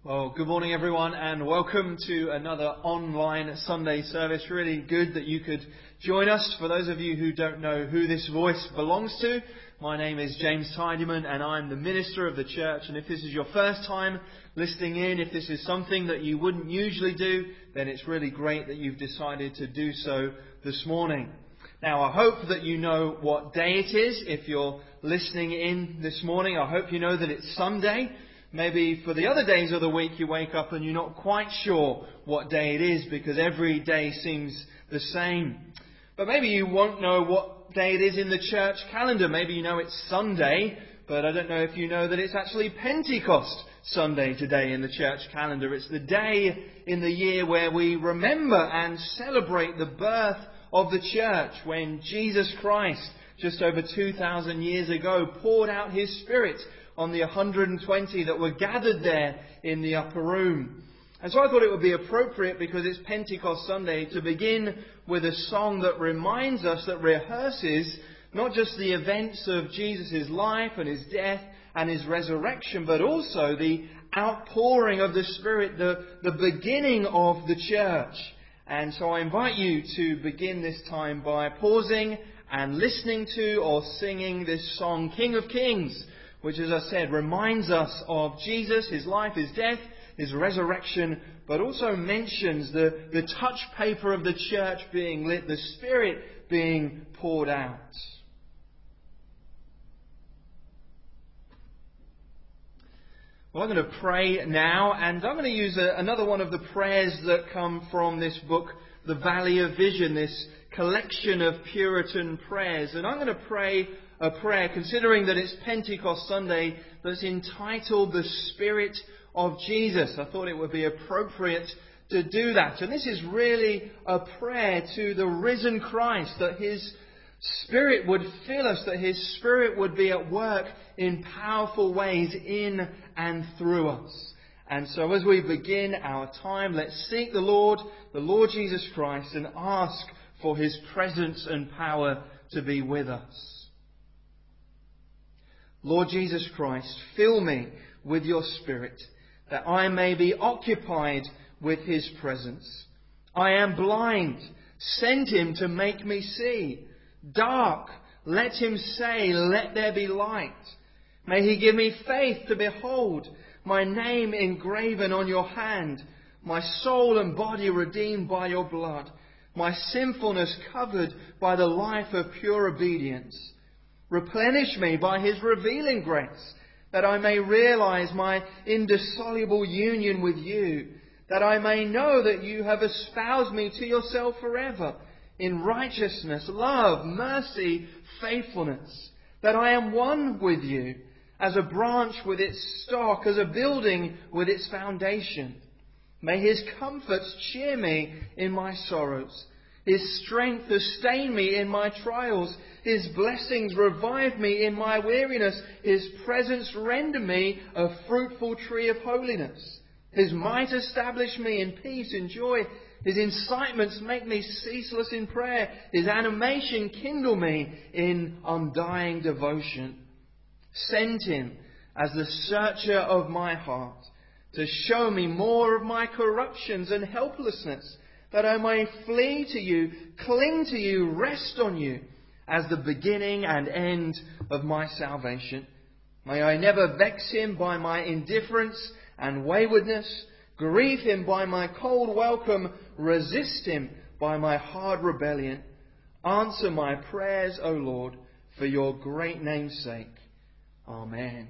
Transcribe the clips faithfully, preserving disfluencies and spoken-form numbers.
Well, good morning everyone and welcome to another online Sunday service. Really good that you could join us. For those of you who don't know who this voice belongs to, my name is James Tidyman and I'm the minister of the church. And if this is your first time listening in, if this is something that you wouldn't usually do, then it's really great that you've decided to do so this morning. Now, I hope that you know what day it is. If you're listening in this morning, I hope you know that it's Sunday. Maybe for the other days of the week you wake up and you're not quite sure what day it is because every day seems the same. But maybe you won't know what day it is in the church calendar. Maybe you know it's Sunday, but I don't know if you know that it's actually Pentecost Sunday today in the church calendar. It's the day in the year where we remember and celebrate the birth of the church when Jesus Christ, just over two thousand years ago, poured out His Spirit on the one hundred twenty that were gathered there in the upper room. And so I thought it would be appropriate, because it's Pentecost Sunday, to begin with a song that reminds us, that rehearses not just the events of Jesus' life and His death and His resurrection, but also the outpouring of the Spirit, the, the beginning of the church. And so I invite you to begin this time by pausing and listening to or singing this song, King of Kings, which, as I said, reminds us of Jesus, His life, His death, His resurrection, but also mentions the, the touch paper of the church being lit, the Spirit being poured out. Well, I'm going to pray now, and I'm going to use a, another one of the prayers that come from this book, The Valley of Vision, this collection of Puritan prayers. And I'm going to pray a prayer, considering that it's Pentecost Sunday, that's entitled The Spirit of Jesus. I thought it would be appropriate to do that. And this is really a prayer to the risen Christ, that His Spirit would fill us, that His Spirit would be at work in powerful ways in and through us. And so as we begin our time, let's seek the Lord, the Lord Jesus Christ, and ask for His presence and power to be with us. Lord Jesus Christ, fill me with your Spirit, that I may be occupied with His presence. I am blind. Send Him to make me see. Dark. Let Him say, let there be light. May He give me faith to behold my name engraven on your hand, my soul and body redeemed by your blood, my sinfulness covered by the life of pure obedience. Replenish me by His revealing grace, that I may realize my indissoluble union with you, that I may know that you have espoused me to yourself forever in righteousness, love, mercy, faithfulness, that I am one with you, as a branch with its stalk, as a building with its foundation. May His comforts cheer me in my sorrows, His strength sustain me in my trials, His blessings revive me in my weariness, His presence render me a fruitful tree of holiness. His might establish me in peace and joy, His incitements make me ceaseless in prayer, His animation kindle me in undying devotion. Send Him as the searcher of my heart, to show me more of my corruptions and helplessness, that I may flee to you, cling to you, rest on you, as the beginning and end of my salvation. May I never vex Him by my indifference and waywardness, grieve Him by my cold welcome, resist Him by my hard rebellion. Answer my prayers, O Lord, for your great name's sake. Amen.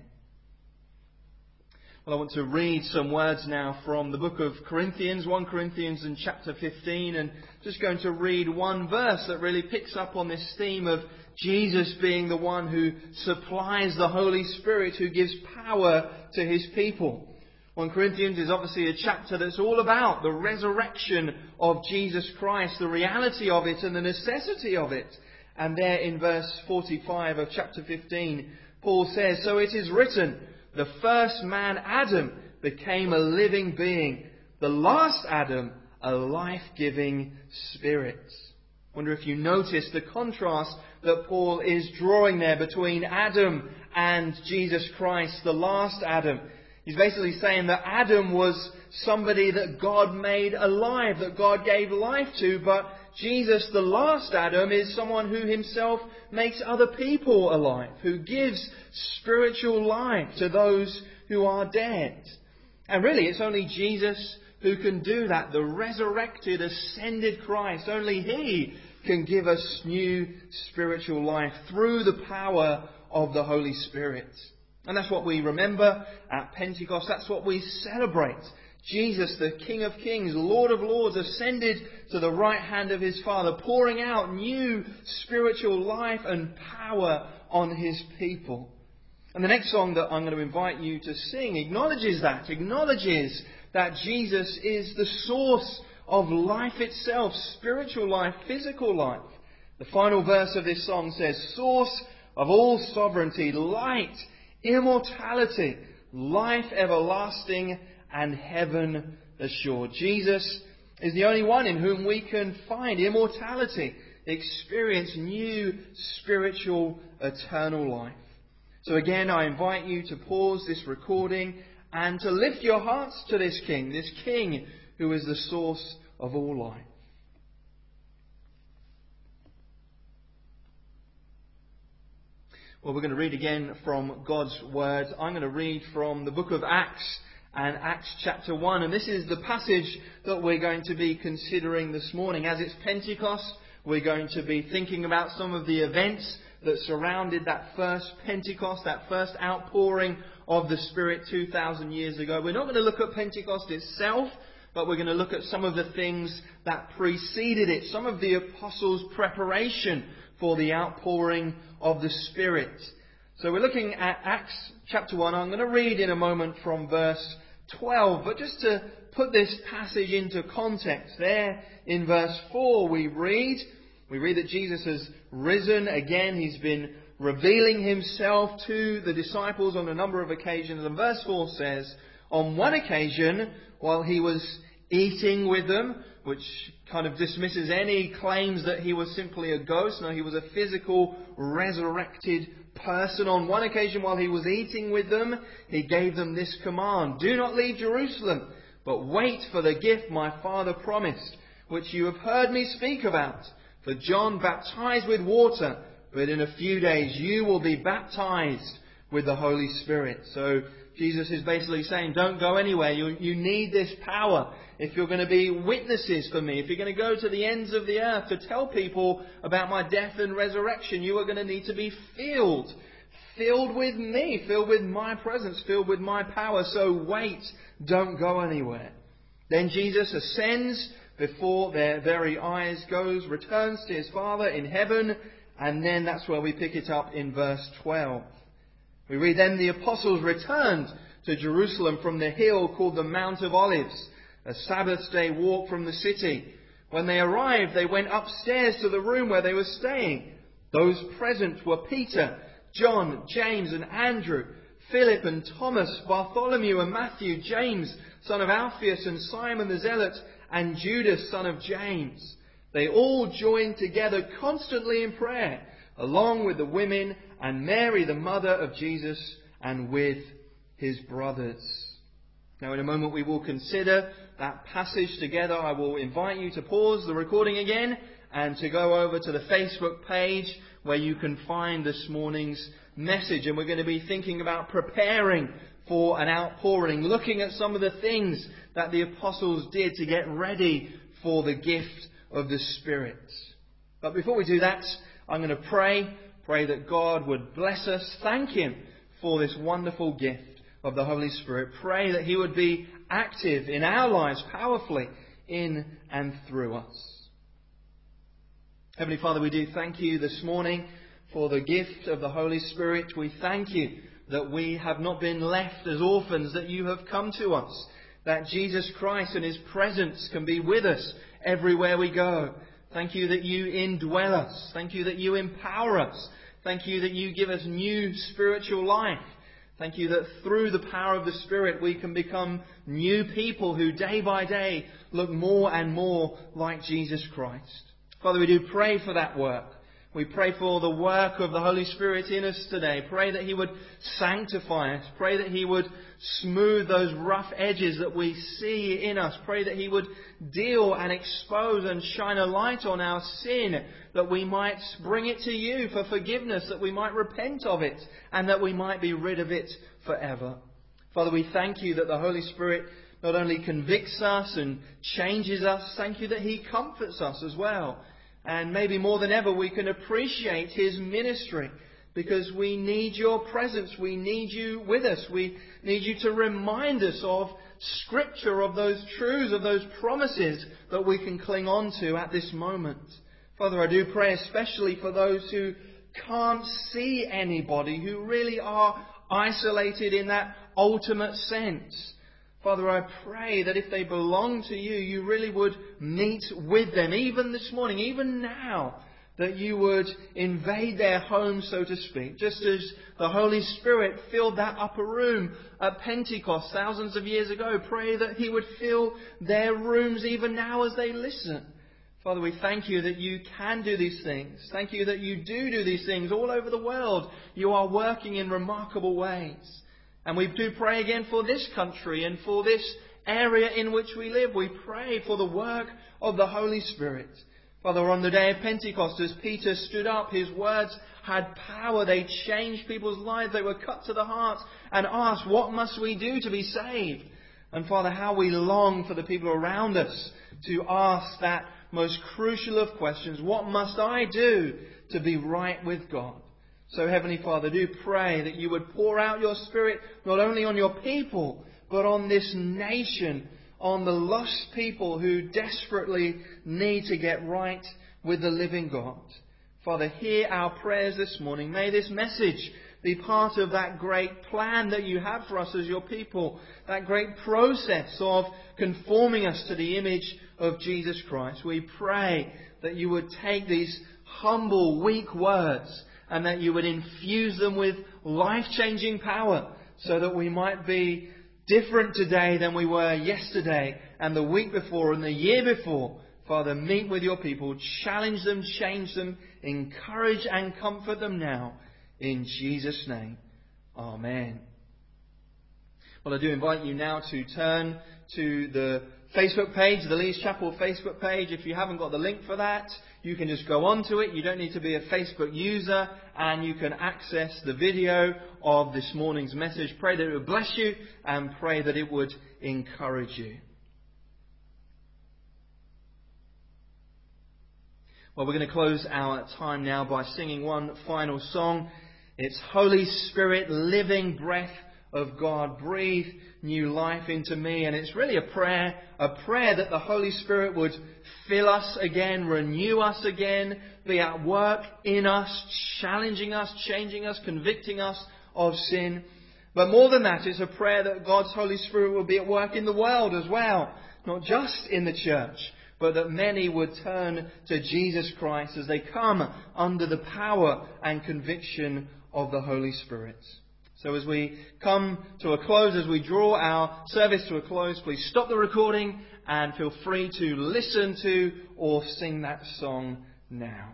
Well, I want to read some words now from the book of Corinthians, First Corinthians in chapter fifteen, and just going to read one verse that really picks up on this theme of Jesus being the one who supplies the Holy Spirit, who gives power to His people. First Corinthians is obviously a chapter that's all about the resurrection of Jesus Christ, the reality of it and the necessity of it. And there in verse forty-five of chapter fifteen, Paul says, "So it is written, the first man, Adam, became a living being. The last Adam, a life-giving spirit." I wonder if you notice the contrast that Paul is drawing there between Adam and Jesus Christ, the last Adam. He's basically saying that Adam was somebody that God made alive, that God gave life to, but Jesus, the last Adam, is someone who himself makes other people alive, who gives spiritual life to those who are dead. And really, it's only Jesus who can do that, the resurrected, ascended Christ. Only He can give us new spiritual life through the power of the Holy Spirit. And that's what we remember at Pentecost. That's what we celebrate. Jesus, the King of Kings, Lord of Lords, ascended to the right hand of His Father, pouring out new spiritual life and power on His people. And the next song that I'm going to invite you to sing acknowledges that, acknowledges that Jesus is the source of life itself, spiritual life, physical life. The final verse of this song says, source of all sovereignty, light, immortality, life everlasting, and heaven assured. Jesus is the only one in whom we can find immortality, experience new spiritual eternal life. So again, I invite you to pause this recording and to lift your hearts to this King, this King who is the source of all life. Well, we're going to read again from God's Word. I'm going to read from the book of Acts and Acts chapter one. And this is the passage that we're going to be considering this morning. As it's Pentecost, we're going to be thinking about some of the events that surrounded that first Pentecost, that first outpouring of the Spirit two thousand years ago. We're not going to look at Pentecost itself, but we're going to look at some of the things that preceded it, some of the apostles' preparation for the outpouring of the Spirit. So we're looking at Acts chapter one. I'm going to read in a moment from verse twelve, but just to put this passage into context, there in verse four we read, we read that Jesus has risen again. He's been revealing Himself to the disciples on a number of occasions. And verse four says, on one occasion, while He was eating with them, which kind of dismisses any claims that He was simply a ghost. No, He was a physical, resurrected person. On one occasion, while He was eating with them, He gave them this command: do not leave Jerusalem, but wait for the gift my Father promised, which you have heard me speak about. For John baptized with water, but in a few days you will be baptized with the Holy Spirit. So Jesus is basically saying, don't go anywhere. You, you need this power. If you're going to be witnesses for me, if you're going to go to the ends of the earth to tell people about my death and resurrection, you are going to need to be filled. Filled with me, filled with my presence, filled with my power. So wait, don't go anywhere. Then Jesus ascends before their very eyes, goes, returns to His Father in heaven, and then that's where we pick it up in verse twelve. We read, then the apostles returned to Jerusalem from the hill called the Mount of Olives, a Sabbath day walk from the city. When they arrived, they went upstairs to the room where they were staying. Those present were Peter, John, James and Andrew, Philip and Thomas, Bartholomew and Matthew, James, son of Alphaeus, and Simon the Zealot, and Judas, son of James. They all joined together constantly in prayer, along with the women and Mary, the mother of Jesus, and with His brothers. Now, in a moment we will consider that passage together. I will invite you to pause the recording again and to go over to the Facebook page where you can find this morning's message. And we're going to be thinking about preparing for an outpouring, looking at some of the things that the apostles did to get ready for the gift of the Spirit. But before we do that, I'm going to pray, pray that God would bless us, thank Him for this wonderful gift of the Holy Spirit. Pray that He would be active in our lives powerfully in and through us. Heavenly Father, we do thank You this morning for the gift of the Holy Spirit. We thank You that we have not been left as orphans, that You have come to us, that Jesus Christ and His presence can be with us everywhere we go. Thank You that You indwell us. Thank You that You empower us. Thank You that You give us new spiritual life. Thank You that through the power of the Spirit we can become new people who day by day look more and more like Jesus Christ. Father, we do pray for that work. We pray for the work of the Holy Spirit in us today. Pray that He would sanctify us. Pray that He would smooth those rough edges that we see in us. Pray that He would deal and expose and shine a light on our sin, that we might bring it to You for forgiveness, that we might repent of it, and that we might be rid of it forever. Father, we thank You that the Holy Spirit not only convicts us and changes us, thank You that He comforts us as well. And maybe more than ever we can appreciate His ministry, because we need Your presence. We need You with us. We need You to remind us of Scripture, of those truths, of those promises that we can cling on to at this moment. Father, I do pray especially for those who can't see anybody, who really are isolated in that ultimate sense. Father, I pray that if they belong to You, You really would meet with them, even this morning, even now, that You would invade their homes, so to speak, just as the Holy Spirit filled that upper room at Pentecost thousands of years ago. Pray that He would fill their rooms even now as they listen. Father, we thank You that You can do these things. Thank You that You do do these things all over the world. You are working in remarkable ways. And we do pray again for this country and for this area in which we live. We pray for the work of the Holy Spirit. Father, on the day of Pentecost, as Peter stood up, his words had power. They changed people's lives. They were cut to the heart and asked, what must we do to be saved? And Father, how we long for the people around us to ask that most crucial of questions. What must I do to be right with God? So, Heavenly Father, do pray that You would pour out Your Spirit not only on Your people, but on this nation, on the lost people who desperately need to get right with the living God. Father, hear our prayers this morning. May this message be part of that great plan that You have for us as Your people, that great process of conforming us to the image of Jesus Christ. We pray that You would take these humble, weak words and that You would infuse them with life-changing power, so that we might be different today than we were yesterday and the week before and the year before. Father, meet with Your people, challenge them, change them, encourage and comfort them now. In Jesus' name, Amen. Well, I do invite you now to turn to the Facebook page, the Leeds Chapel Facebook page. If you haven't got the link for that, you can just go onto it. You don't need to be a Facebook user, and you can access the video of this morning's message. Pray that it would bless you, and pray that it would encourage you. Well, we're going to close our time now by singing one final song. It's Holy Spirit, living breath of God, breathe new life into me. And it's really a prayer, a prayer that the Holy Spirit would fill us again, renew us again, be at work in us, challenging us, changing us, convicting us of sin. But more than that, it's a prayer that God's Holy Spirit will be at work in the world as well, not just in the church, but that many would turn to Jesus Christ as they come under the power and conviction of the Holy Spirit. So as we come to a close, as we draw our service to a close, please stop the recording and feel free to listen to or sing that song now.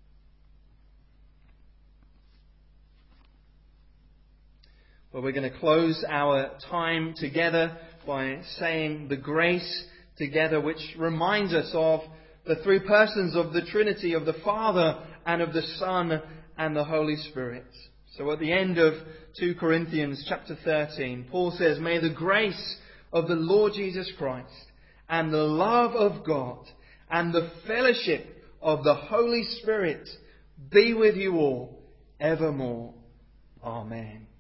Well, we're going to close our time together by saying the grace together, which reminds us of the three persons of the Trinity, of the Father and of the Son and the Holy Spirit. So at the end of two Corinthians chapter thirteen, Paul says, "May the grace of the Lord Jesus Christ and the love of God and the fellowship of the Holy Spirit be with you all evermore. Amen."